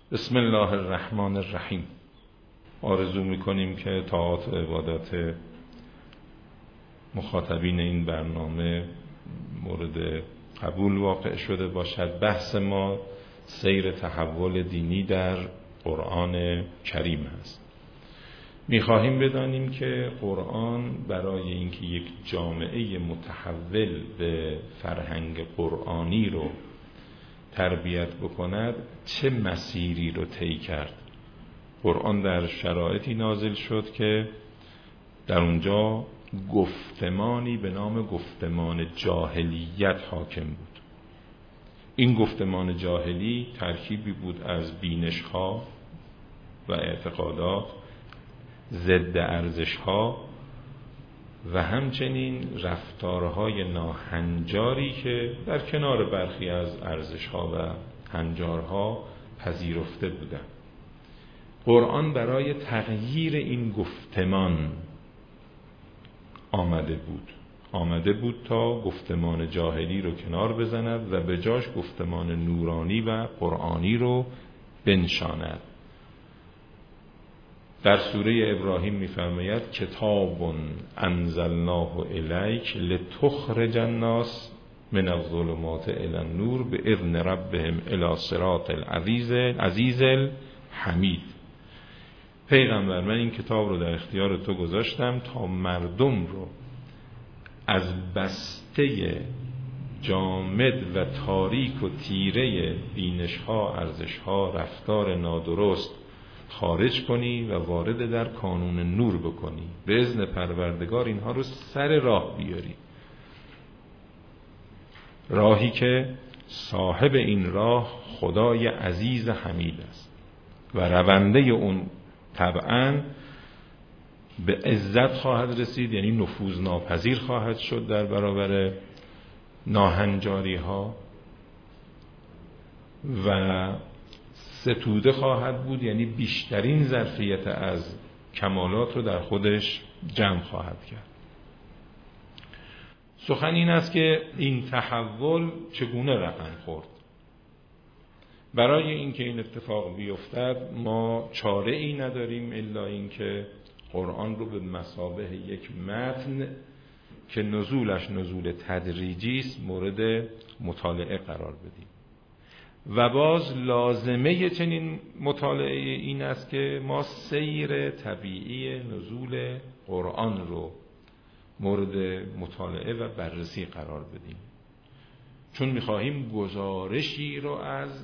بسم الله الرحمن الرحیم. آرزو میکنیم که طاعات و عبادات مخاطبین این برنامه مورد قبول واقع شده باشد. بحث ما سیر تحول دینی در قرآن کریم است. میخواهیم بدانیم که قرآن برای اینکه یک جامعه متحول به فرهنگ قرآنی رو تربیت بکند چه مسیری رو طی کرد. قرآن در شرایطی نازل شد که در اونجا گفتمانی به نام گفتمان جاهلیت حاکم بود. این گفتمان جاهلی ترکیبی بود از بینش‌ها و اعتقادات، ضد ارزش‌ها و همچنین رفتارهای ناهنجاری که در کنار برخی از ارزش‌ها و هنجارها پذیرفته بودند. قرآن برای تغییر این گفتمان آمده بود تا گفتمان جاهلی رو کنار بزند و به جاش گفتمان نورانی و قرآنی رو بنشاند. در سوره ابراهیم می‌فرماید کتاب انزلناه الیک لتخرج الناس من الظلمات الی النور باذن ربهم الی صراط العزیز الحمید. پیغمبر، من این کتاب رو در اختیار تو گذاشتم تا مردم رو از بسته جامد و تاریک و تیره بینش‌ها، ارزش‌ها، رفتار نادرست خارج کنی و وارد در کانون نور بکنی. به اذن پروردگار اینها رو سر راه بیاری، راهی که صاحب این راه خدای عزیز حمید است و رونده اون طبعاً به عزت خواهد رسید، یعنی نفوذ ناپذیر خواهد شد در برابر ناهنجاری ها و ستوده خواهد بود، یعنی بیشترین ظرفیت از کمالات رو در خودش جمع خواهد کرد. سخن این است که این تحول چگونه رقم خورد. برای اینکه این اتفاق بیفتد ما چاره ای نداریم الا اینکه قرآن رو به مثابه یک متن که نزولش نزول تدریجی است مورد مطالعه قرار بدیم. و باز لازمه چنین مطالعه این است که ما سیر طبیعی نزول قرآن رو مورد مطالعه و بررسی قرار بدیم، چون می‌خواهیم گزارشی رو از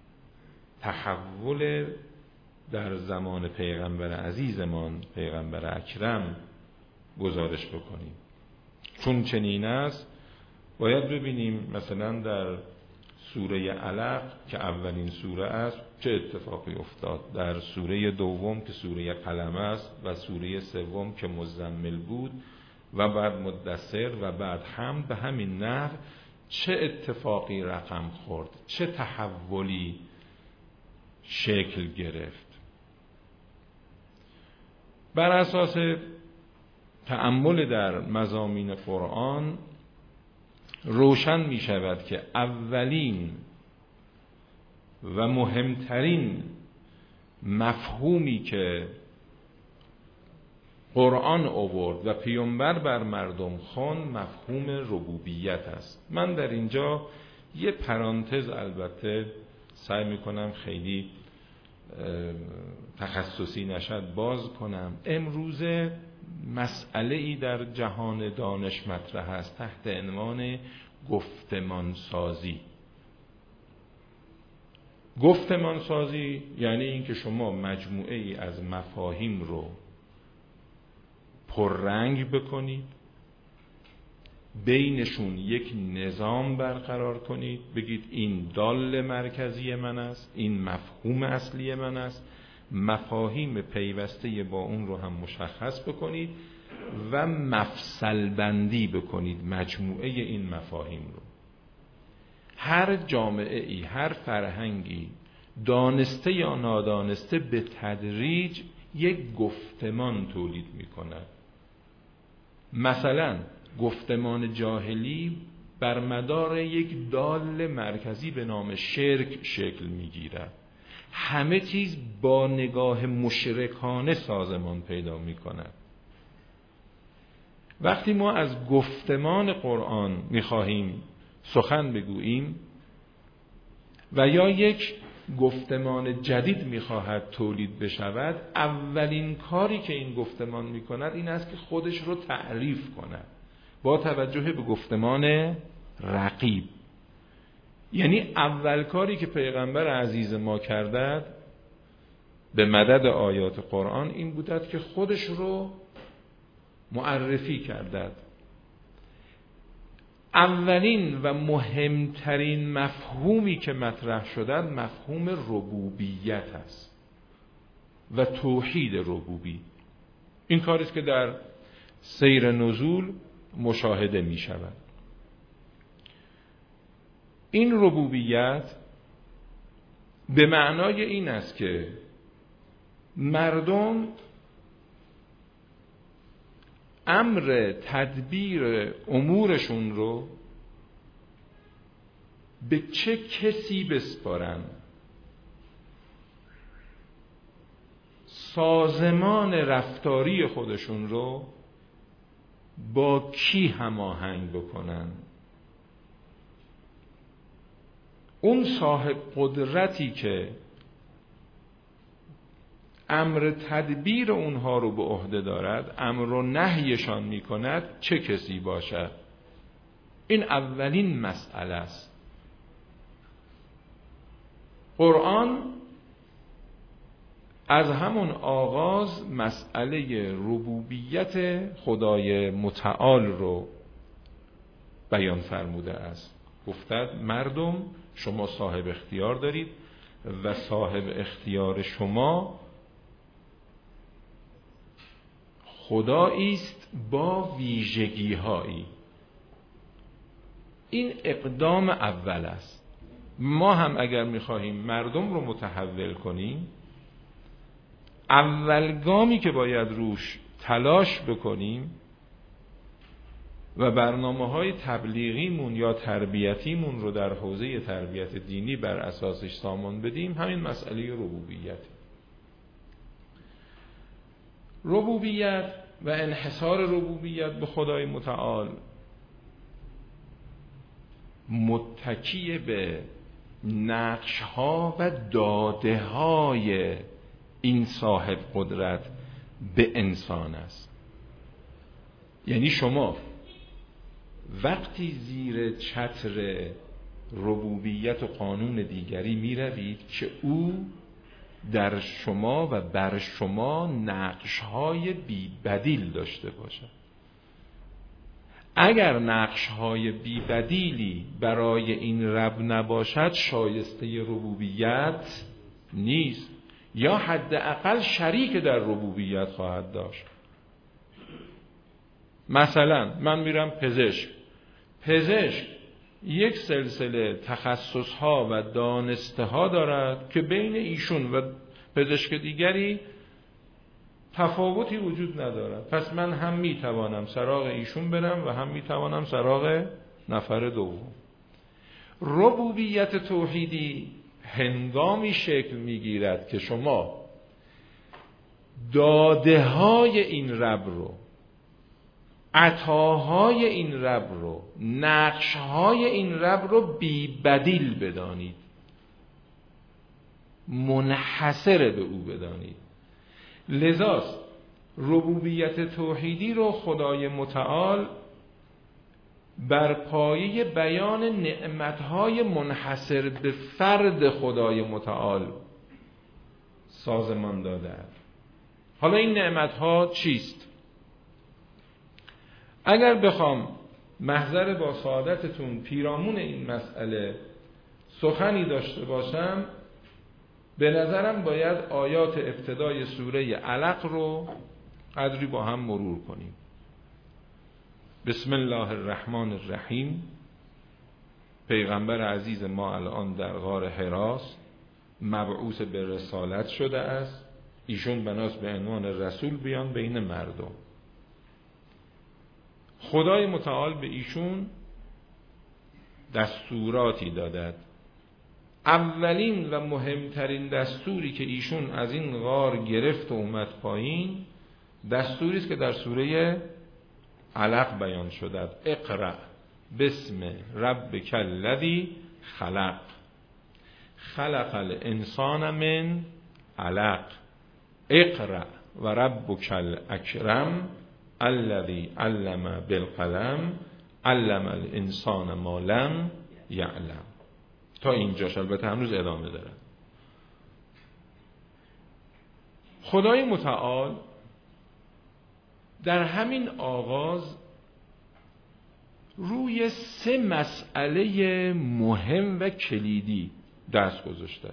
تحول در زمان پیغمبر عزیزمان پیغمبر اکرم گزارش بکنیم. چون چنین است باید ببینیم مثلا در سوره علق که اولین سوره است چه اتفاقی افتاد، در سوره دوم که سوره قلم است و سوره سوم که مزمل بود و بعد مدثر و بعد حمد، به همین نحو چه اتفاقی رقم خورد، چه تحولی شکل گرفت. بر اساس تأمل در مضامین قرآن روشن می شود که اولین و مهمترین مفهومی که قرآن آورد و پیامبر بر مردم خواند مفهوم ربوبیت است. من در اینجا یه پرانتز البته سعی می کنم خیلی تخصصی نشد باز کنم. امروزه مسئله ای در جهان دانش مطرح است تحت عنوان گفتمان سازی. گفتمان سازی یعنی این که شما مجموعه ای از مفاهیم رو پررنگ بکنید، بینشون یک نظام برقرار کنید، بگید این دال مرکزی من است، این مفهوم اصلی من است، مفاهیم پیوسته با اون رو هم مشخص بکنید و مفصل بندی بکنید مجموعه این مفاهیم رو. هر جامعه ای، هر فرهنگی دانسته یا نادانسته به تدریج یک گفتمان تولید می کند. مثلا گفتمان جاهلی بر مدار یک دال مرکزی به نام شرک شکل می گیرد. همه چیز با نگاه مشرکانه سازمان پیدا می کند. وقتی ما از گفتمان قرآن می خواهیم سخن بگوییم و یا یک گفتمان جدید می خواهد تولید بشود، اولین کاری که این گفتمان می کند این است که خودش رو تعریف کند با توجه به گفتمان رقیب. یعنی اول کاری که پیغمبر عزیز ما کردند به مدد آیات قرآن این بودند که خودش رو معرفی کردند. اولین و مهمترین مفهومی که مطرح شده مفهوم ربوبیت است و توحید ربوبی. این کاری است که در سیر نزول مشاهده می شود. این ربوبیت به معنای این است که مردم امر تدبیر امورشون رو به چه کسی بسپارن، سازمان رفتاری خودشون رو با کی هماهنگ بکنن. اون صاحب قدرتی که امر تدبیر اونها رو به عهده دارد، امر و نهیشان می کند، چه کسی باشد؟ این اولین مسئله است. قرآن از همون آغاز مسئله ربوبیت خدای متعال رو بیان فرموده است. گفتند مردم شما صاحب اختیار دارید و صاحب اختیار شما خدایی است با ویژگی هایی. این اقدام اول است. ما هم اگر می‌خواهیم مردم رو متحول کنیم، اول گامی که باید روش تلاش بکنیم و برنامه‌های تبلیغیمون یا تربیتیمون رو در حوزه تربیت دینی بر اساسش سامان بدیم، همین مسئله ربوبیت. ربوبیت و انحصار ربوبیت به خدای متعال متکی به نقش‌ها و داده‌های این صاحب قدرت به انسان است. یعنی شما وقتی زیر چتر ربوبیت و قانون دیگری می روید که او در شما و بر شما نقش‌های بی بدیل داشته باشد. اگر نقش‌های بی بدیلی برای این رب نباشد، شایسته ربوبیت نیست یا حداقل شریک در ربوبیت خواهد داشت. مثلا من میرم پزشک یک سلسله تخصصها و دانسته ها دارد که بین ایشون و پزشک دیگری تفاوتی وجود ندارد. پس من هم میتوانم سراغ ایشون برم و هم میتوانم سراغ نفر دوم. ربوبیت توحیدی هنگامی شکل میگیرد که شما داده های این رب رو، عطاهای این رب رو، نقشهای این رب رو بی بدیل بدانید، منحصر به او بدانید. لذاست ربوبیت توحیدی رو خدای متعال بر پایه بیان نعمتهای منحصر به فرد خدای متعال سازمان داده است. حالا این نعمتها چیست؟ اگر بخوام محضر با سعادتتون پیرامون این مسئله سخنی داشته باشم، به نظرم باید آیات ابتدای سوره علق رو قدری با هم مرور کنیم. بسم الله الرحمن الرحیم. پیغمبر عزیز ما الان در غار حراست، مبعوث به رسالت شده است. ایشون بناست به عنوان رسول بیان بین مردم. خدای متعال به ایشون دستوراتی دادد اولین و مهمترین دستوری که ایشون از این غار گرفت و اومد پایین دستوری است که در سوره علق بیان شده: اقرأ بسم ربک الذی خلق خلق الانسان من علق اقرأ و ربک الاکرم الذی علم بالقلم علم الانسان ما لم یعلم. تا اینجاش، البته هنوز ادامه داره. خدای متعال در همین آغاز روی 3 مسئله مهم و کلیدی دست گذاشته.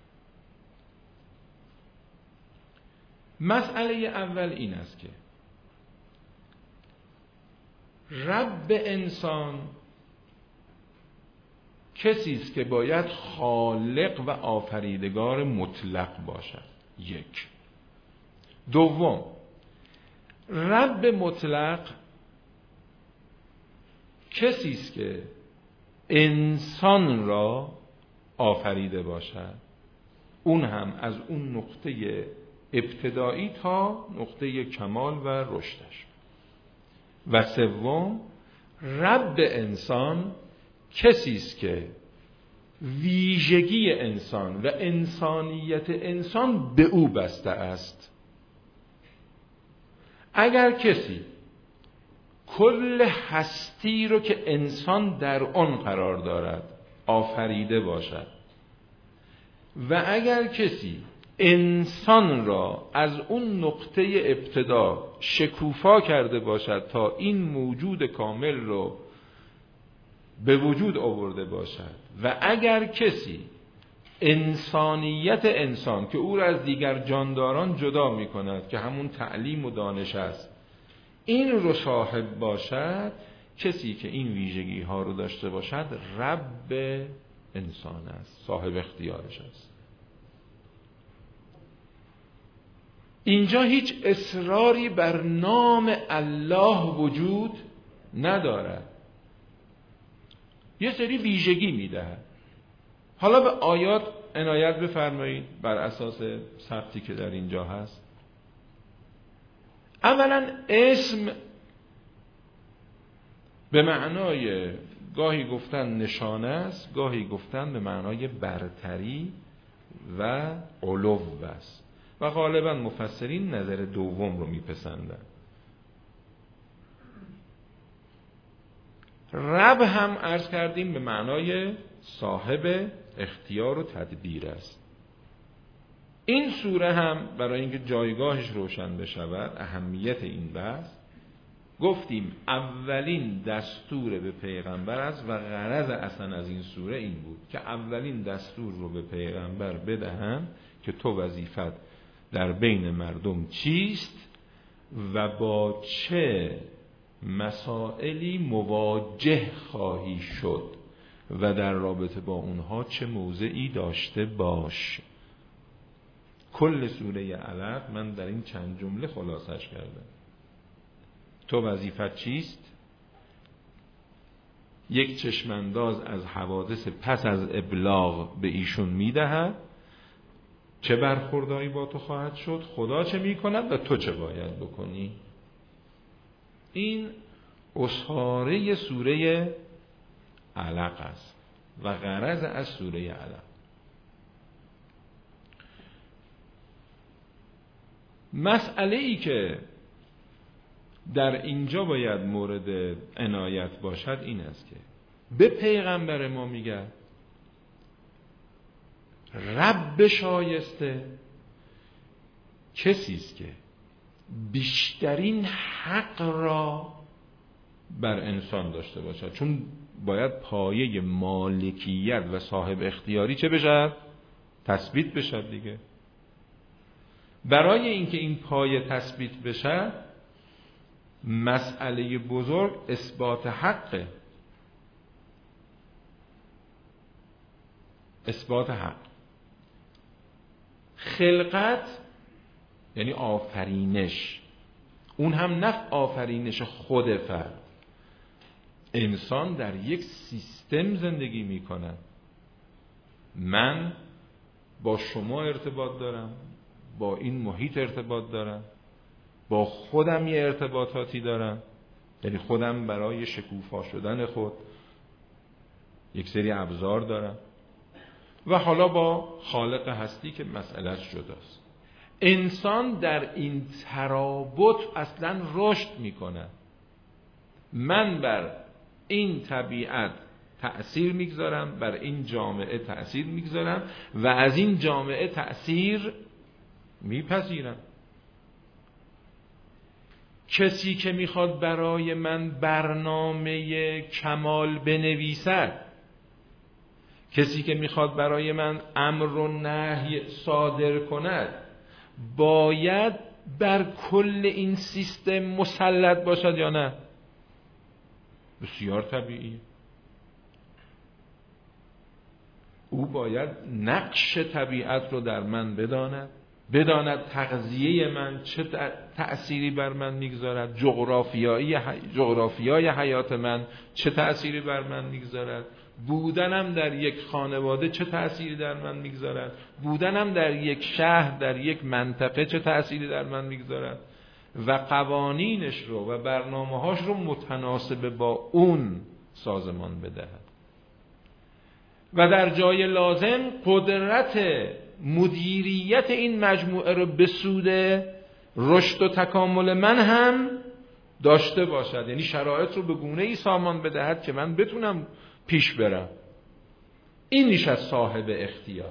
مسئله اول این است که رب انسان کسی است که باید خالق و آفریدگار مطلق باشد. 1. دوم، رب مطلق کسی است که انسان را آفریده باشد، اون هم از اون نقطه ابتدایی تا نقطه کمال و رشدش. و سوم، رب انسان کسی است که ویژگی انسان و انسانیت انسان به او بسته است. اگر کسی کل هستی رو که انسان در آن قرار دارد آفریده باشد و اگر کسی انسان را از اون نقطه ابتدا شکوفا کرده باشد تا این موجود کامل رو به وجود آورده باشد و اگر کسی انسانیت انسان که او را از دیگر جانداران جدا می کند که همون تعلیم و دانش است این رو صاحب باشد، کسی که این ویژگی ها رو داشته باشد رب انسان است، صاحب اختیارش است. اینجا هیچ اصراری بر نام الله وجود ندارد، یه سری ویژگی میدهد. حالا به آیات عنایت بفرمایید بر اساس ثبتی که در اینجا هست. اولا اسم به معنای گاهی گفتن نشانه است، گاهی گفتن به معنای برتری و علو است و غالبا مفسرین نظر دوم رو میپسندن. رب هم عرض کردیم به معنای صاحب اختیار و تدبیر است. این سوره هم برای اینکه جایگاهش روشن بشود اهمیت این بحث گفتیم اولین دستور به پیغمبر است و غرض اصلا از این سوره این بود که اولین دستور رو به پیغمبر بدهند که تو وظیفت در بین مردم چیست و با چه مسائلی مواجه خواهی شد و در رابطه با اونها چه موضعی داشته باش. کل سوره علق من در این چند جمله خلاصش کردم. تو وظیفت چیست؟ یک چشمانداز از حوادث پس از ابلاغ به ایشون میدهد، چه برخورداری با تو خواهد شد، خدا چه میکند و تو چه باید بکنی. این اسطوره سوره علق است و غرض از سوره علق. مسئله ای که در اینجا باید مورد عنایت باشد این است که به پیغمبر ما میگه رب شایسته کسی است که بیشترین حق را بر انسان داشته باشد، چون باید پایه مالکیت و صاحب اختیاری چه بشد؟ تثبیت بشد دیگه. برای اینکه این پایه تثبیت بشد مسئله بزرگ اثبات حقه. اثبات حق. خلقت یعنی آفرینش، اون هم نه آفرینش خود فرد. انسان در یک سیستم زندگی میکنه، من با شما ارتباط دارم، با این محیط ارتباط دارم، با خودم یه ارتباطاتی دارم، یعنی خودم برای شکوفا شدن خود یک سری ابزار دارم، و حالا با خالق هستی که مسئله‌اش جداست. انسان در این ترابط اصلا رشد میکنه. من بر این طبیعت تأثیر میگذارم، بر این جامعه تأثیر میگذارم و از این جامعه تأثیر میپذیرم. کسی که میخواد برای من برنامه کمال بنویسد، کسی که میخواد برای من امر و نهی صادر کند، باید بر کل این سیستم مسلط باشد یا نه؟ بسیار طبیعی. او باید نقش طبیعت رو در من بداند تغذیه من چه تأثیری بر من میگذارد، جغرافیای حیات من چه تأثیری بر من میگذارد، بودنم در یک خانواده چه تأثیری در من میگذارد، بودنم در یک شهر، در یک منطقه چه تأثیری در من میگذارد و قوانینش رو و برنامه‌هاش رو متناسب با اون سازمان بدهد و در جای لازم قدرت مدیریت این مجموعه رو به سود رشد و تکامل من هم داشته باشد، یعنی شرایط رو به گونه‌ای سامان بدهد که من بتونم پیش برم. این میشه صاحب اختیار.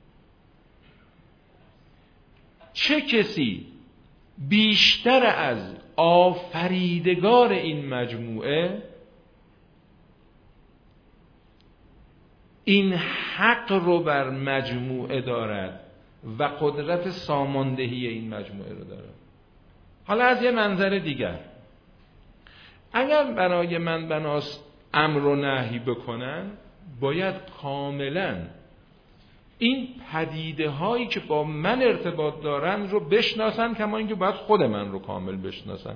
چه کسی بیشتر از آفریدگار این مجموعه این حق رو بر مجموعه دارد و قدرت ساماندهی این مجموعه رو دارد. حالا از یه منظر دیگر، اگر برای من بناست امر و نهی بکنن، باید کاملا این پدیده هایی که با من ارتباط دارن رو بشناسن، کما اینکه باید خود من رو کامل بشناسن.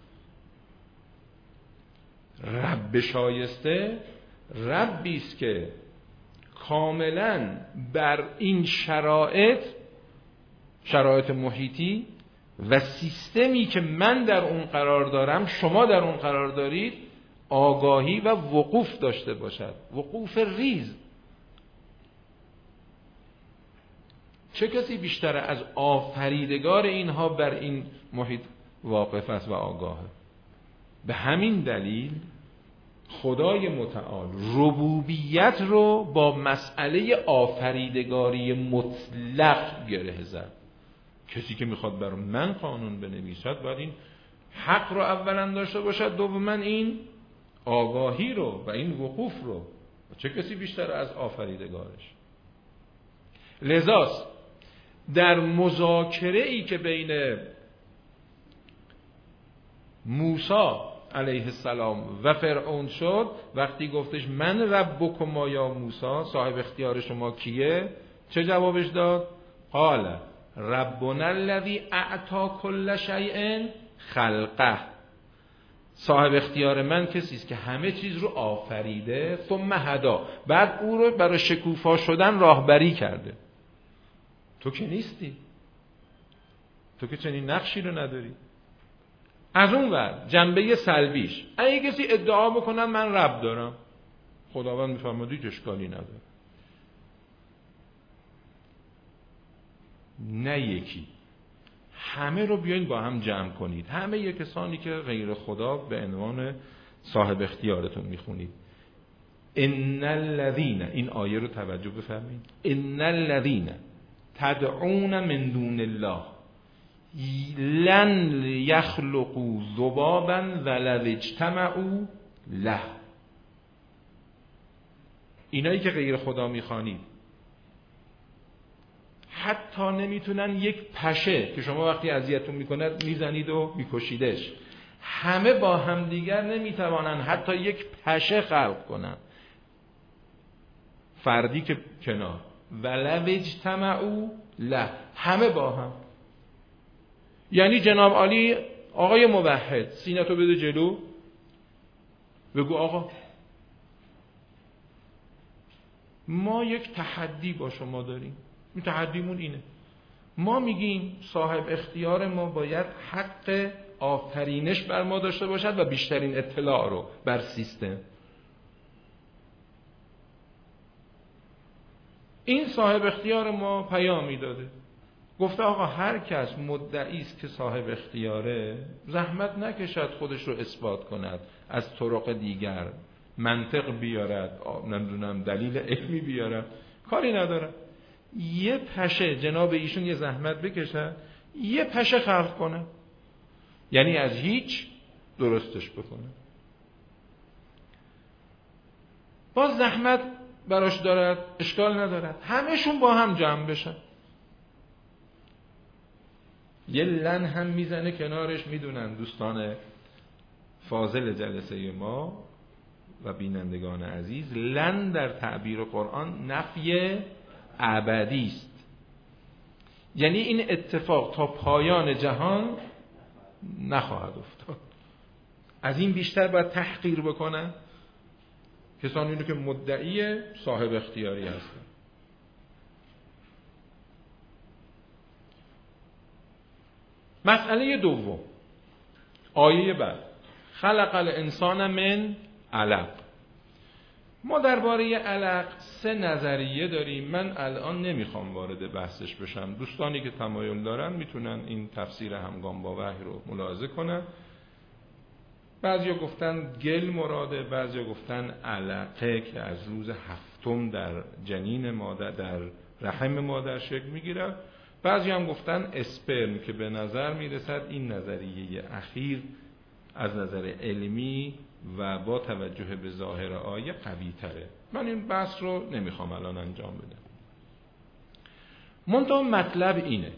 رب شایسته ربی است که کاملا بر این شرایط محیطی و سیستمی که من در اون قرار دارم، شما در اون قرار دارید، آگاهی و وقوف داشته باشد، وقوف ریز. چه کسی بیشتر از آفریدگار اینها بر این محیط واقف است و آگاهه؟ به همین دلیل خدای متعال ربوبیت رو با مسئله آفریدگاری مطلق گره زد. کسی که میخواد برای من قانون بنویسد باید این حق رو اولا داشته باشد، دوما این آگاهی رو و این وقوف رو. چه کسی بیشتر از آفریدگارش؟ لذاست در مذاکره ای که بین موسی علیه السلام و فرعون شد، وقتی گفتش من ربکما یا موسی، صاحب اختیار شما کیه؟ چه جوابش داد؟ قال ربنا الذی اعطی کل شیء خلقه. صاحب اختیار من کسی است که همه چیز رو آفریده، ثم هدا، بعد او رو برای شکوفا شدن راهبری کرده. تو که نیستی، تو که چنین نقشی رو نداری. از اون ور جنبه سلبیش، اگه کسی ادعا بکنن من رب دارم، خداوند میفرماید هیچ اشکالی نداره. نه یکی، همه رو بیاین با هم جمع کنید، همه یک کسانی که غیر خدا به عنوان صاحب اختیارتون میخونید. ان الذین، این آیه رو توجه بفرمایید، ان الذین تدعون من دون الله لن یخلقوا ذبابا ولو اجتمعوا له. اینایی که غیر خدا میخوانید حتی نمیتونن یک پشه که شما وقتی اذیتتون میکنه میزنید و میکشیدش، همه با هم دیگر نمیتوانن حتی یک پشه خلق کنن، فردی که کنار، ولو اجتمعوا له، همه با هم. یعنی جناب عالی آقای موحد سینتو بده جلو، بگو آقا ما یک تحدی با شما داریم. این تحدیمون اینه، ما میگیم صاحب اختیار ما باید حق آفرینش بر ما داشته باشد و بیشترین اطلاع رو بر سیستم. این صاحب اختیار ما پیامی داده، گفته آقا هر کس مدعی است که صاحب اختیاره زحمت نکشد خودش رو اثبات کند، از طرق دیگر منطق بیارد، نمیدونم دلیل علمی بیارد، کاری نداره. یه پشه جناب ایشون یه زحمت بکشد، یه پشه خلق کنه، یعنی از هیچ درستش بکنه. باز زحمت براش دارد، اشکال ندارد، همه‌شون با هم جمع بشن. یه لن هم میزنه کنارش. میدونن دوستان فاضل جلسه ما و بینندگان عزیز، لن در تعبیر قرآن نفی ابدی است، یعنی این اتفاق تا پایان جهان نخواهد افتاد. از این بیشتر باید تحقیر بکنن کسانی رو که مدعی صاحب اختیاری هستن. مسئله دوم، آیه بعد، خلق الانسان من علق. ما درباره علق 3 نظریه داریم. من الان نمیخوام وارد بحثش بشم. دوستانی که تمایل دارن میتونن این تفسیر همگام با وحی رو ملاحظه کنن. بعضیا گفتن گل مراده، بعضیا گفتن علقه که از روز 7 در جنین مادر، در رحم مادر شکل میگیره. بعضی هم گفتن اسپرم که به نظر میرسد این نظریه اخیر از نظر علمی و با توجه به ظاهر آیه قوی تره. من این بحث رو نمیخوام الان انجام بدم. منتها مطلب اینه،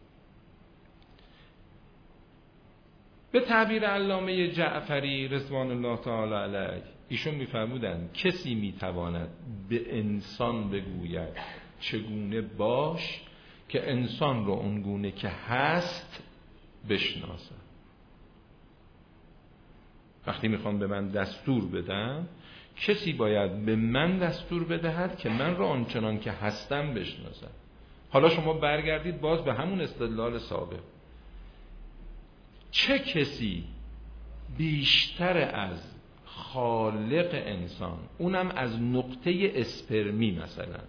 به تعبیر علامه جعفری رضوان الله تعالی علیه، ایشون میفرمودند کسی میتواند به انسان بگوید چگونه باش که انسان رو اونگونه که هست بشناسه. وقتی میخوام به من دستور بدم، کسی باید به من دستور بدهد که من رو آنچنان که هستم بشناسم. حالا شما برگردید باز به همون استدلال سابق. چه کسی بیشتر از خالق انسان، اونم از نقطه اسپرمی، مثلا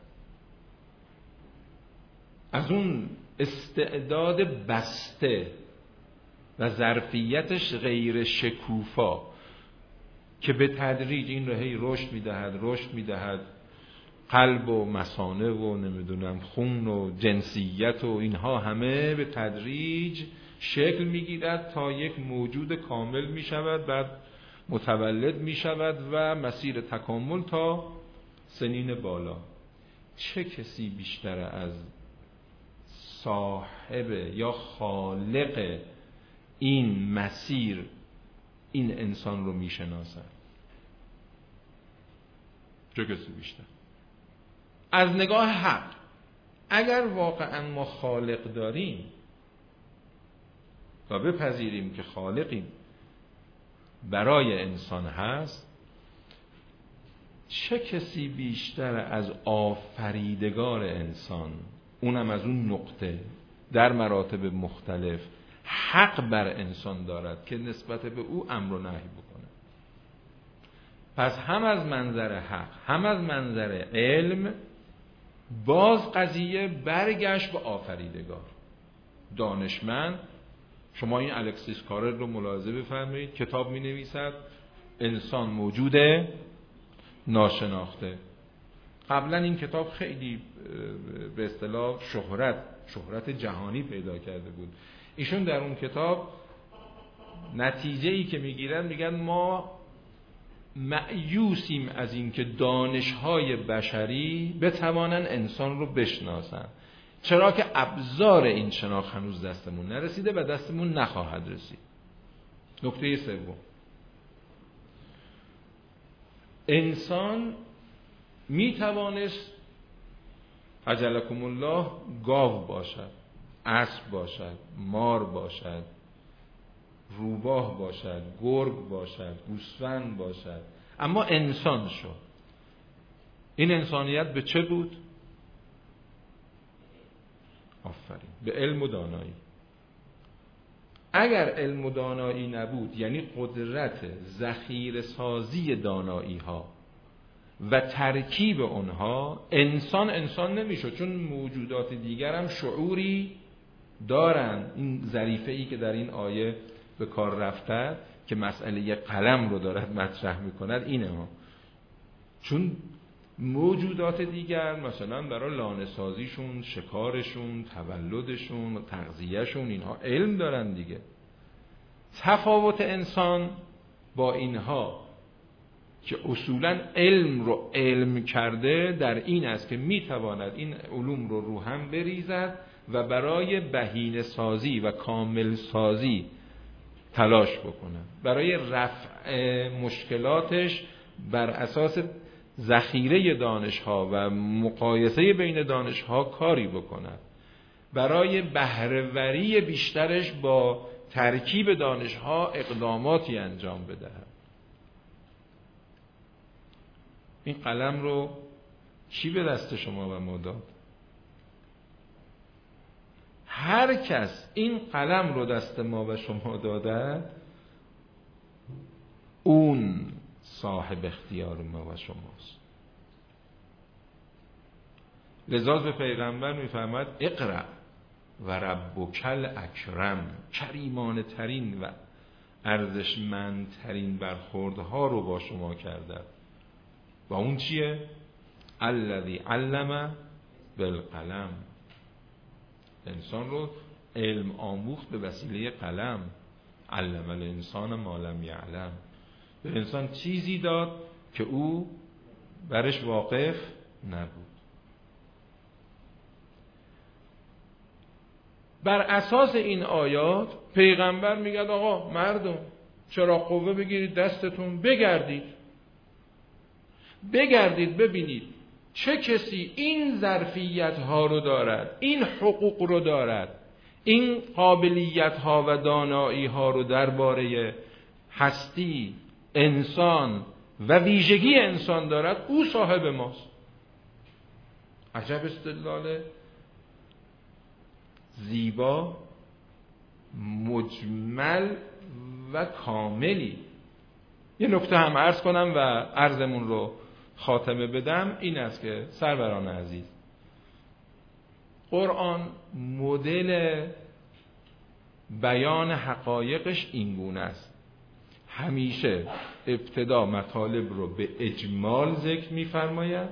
از اون استعداد بسته و ظرفیتش غیر شکوفا که به تدریج این رو هی رشد میدهد، قلب و مثانه و نمیدونم خون و جنسیت و اینها همه به تدریج شکل میگیرد تا یک موجود کامل میشود، بعد متولد میشود و مسیر تکامل تا سنین بالا. چه کسی بیشتر از صاحب یا خالق این مسیر این انسان رو میشناسد؟ چه کسی بیشتر؟ از نگاه حق اگر واقعا ما خالق داریم و بپذیریم که خالقی برای انسان هست، چه کسی بیشتر از آفریدگار انسان، اونم از اون نقطه در مراتب مختلف، حق بر انسان دارد که نسبت به او امر و نهی بکنه؟ پس هم از منظر حق هم از منظر علم باز قضیه برگشت به آفریدگار. دانشمند، شما این الکسیس کارل رو ملاحظه بفرمایید، کتاب می نویسد انسان موجود ناشناخته. قبلا این کتاب خیلی به اصطلاح شهرت جهانی پیدا کرده بود. ایشون در اون کتاب نتیجه‌ای که میگیرن، میگن ما مأیوسیم از این که دانش‌های بشری بتوانن انسان رو بشناسن، چرا که ابزار این شناخت هنوز دستمون نرسیده و دستمون نخواهد رسید. نکته سوم، انسان میتوانست اجلکم الله گاو باشد، اسب باشد، مار باشد، روباه باشد، گرگ باشد، گوسفند باشد، اما انسان شد. این انسانیت به چه بود؟ آفرین، به علم و دانایی. اگر علم و دانایی نبود، یعنی قدرت ذخیره سازی دانایی ها و ترکیب اونها، انسان نمیشد. چون موجودات دیگر هم شعوری دارن. این ظریفه ای که در این آیه به کار رفته که مسئله قلم رو دارد مطرح میکند اینه ها. چون موجودات دیگر مثلا برای لانه سازیشون، شکارشون، تولدشون، تغذیهشون اینها علم دارن دیگه. تفاوت انسان با اینها که اصولا علم رو علم کرده در این است که میتواند این علوم رو هم بریزد و برای بهینه سازی و کامل سازی تلاش بکنه، برای رفع مشکلاتش بر اساس ذخیره دانش‌ها و مقایسه بین دانش‌ها کاری بکند، برای بهره‌وری بیشترش با ترکیب دانش‌ها اقداماتی انجام بدهد. این قلم رو کی به دست شما و ما داد؟ هر کس این قلم رو دست ما و شما داده، اون صاحب اختیار ما و شماست. لذا به پیغمبر میفرماید اقرأ و ربک الاکرم، کریمانه ترین و ارزشمندترین برخوردها رو با شما کرده. و اون چیه؟ الذی علم بالقلم، انسان رو علم آموخت به وسیله قلم. علم الانسان ما لم یعلم، به انسان چیزی داد که او برش واقف نبود. بر اساس این آیات پیغمبر میگه آقا مردم چراغ قوه بگیرید دستتون، بگردید ببینید چه کسی این ظرفیت ها رو دارد، این حقوق رو دارد، این قابلیت ها و دانایی ها رو درباره هستی، انسان و ویژگی انسان دارد، او صاحب ماست. عجب استدلال زیبا، مجمل و کاملی. یه نکته هم عرض کنم و عرضمون رو خاتمه بدم، این است که سروران عزیز، قرآن مدل بیان حقایقش این گونه است. همیشه ابتدا مطالب رو به اجمال ذکر می‌فرماید،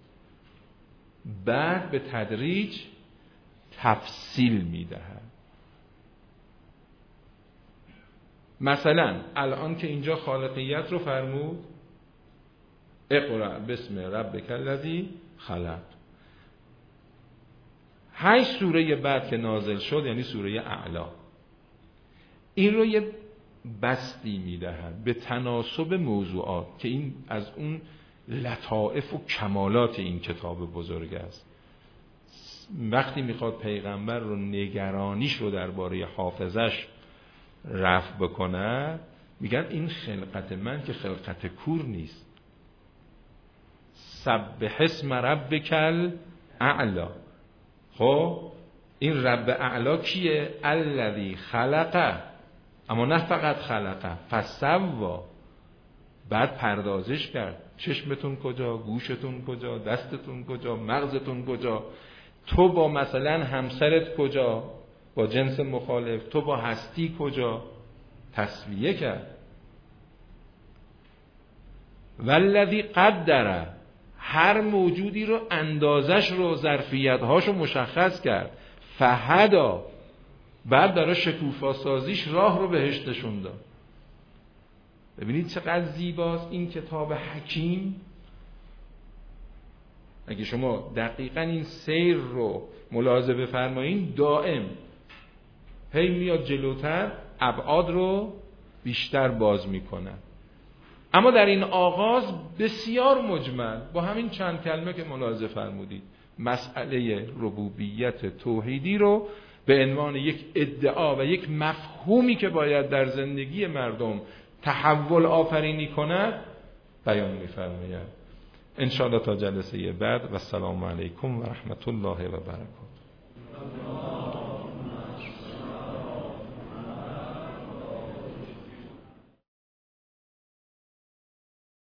بعد به تدریج تفصیل می‌دهد. مثلا الان که اینجا خالقیت رو فرمود، اقرأ بسم ربک الذی خلق، 8 سوره بعد که نازل شد یعنی سوره اعلی، این رو یه بسطی میدهد به تناسب موضوعات که این از اون لطائف و کمالات این کتاب بزرگ است. وقتی میخواد پیغمبر رو نگرانیش رو درباره حافظش رفع بکنه، میگن این خلقت من که خلقت کور نیست. سبح اسم ربک الاعلی. خب این رب اعلی کیه؟ الذی خلقه، اما نه فقط خلقه، فسوا، بعد پردازش کرد. چشمتون کجا، گوشتون کجا، دستتون کجا، مغزتون کجا، تو با مثلا همسرت کجا، با جنس مخالف، تو با هستی کجا، تسویه کرد. والذی قدر، هر موجودی رو اندازش رو، ظرفیت‌هاش رو مشخص کرد. فهدا، بعد داره شکوفا سازیش راه رو بهش نشون داد. ببینید چقدر زیباست این کتاب حکیم. اگه شما دقیقاً این سیر رو ملاحظه بفرمایید، دائم هی میاد جلوتر، ابعاد رو بیشتر باز میکنه. اما در این آغاز بسیار مجمل، با همین چند کلمه که ملاحظه فرمودید، مسئله ربوبیت توحیدی رو به عنوان یک ادعا و یک مفهومی که باید در زندگی مردم تحول آفرینی کند بیان می‌فرماید. انشاءالله تا جلسه بعد و السلام علیکم و رحمت الله و برکاته.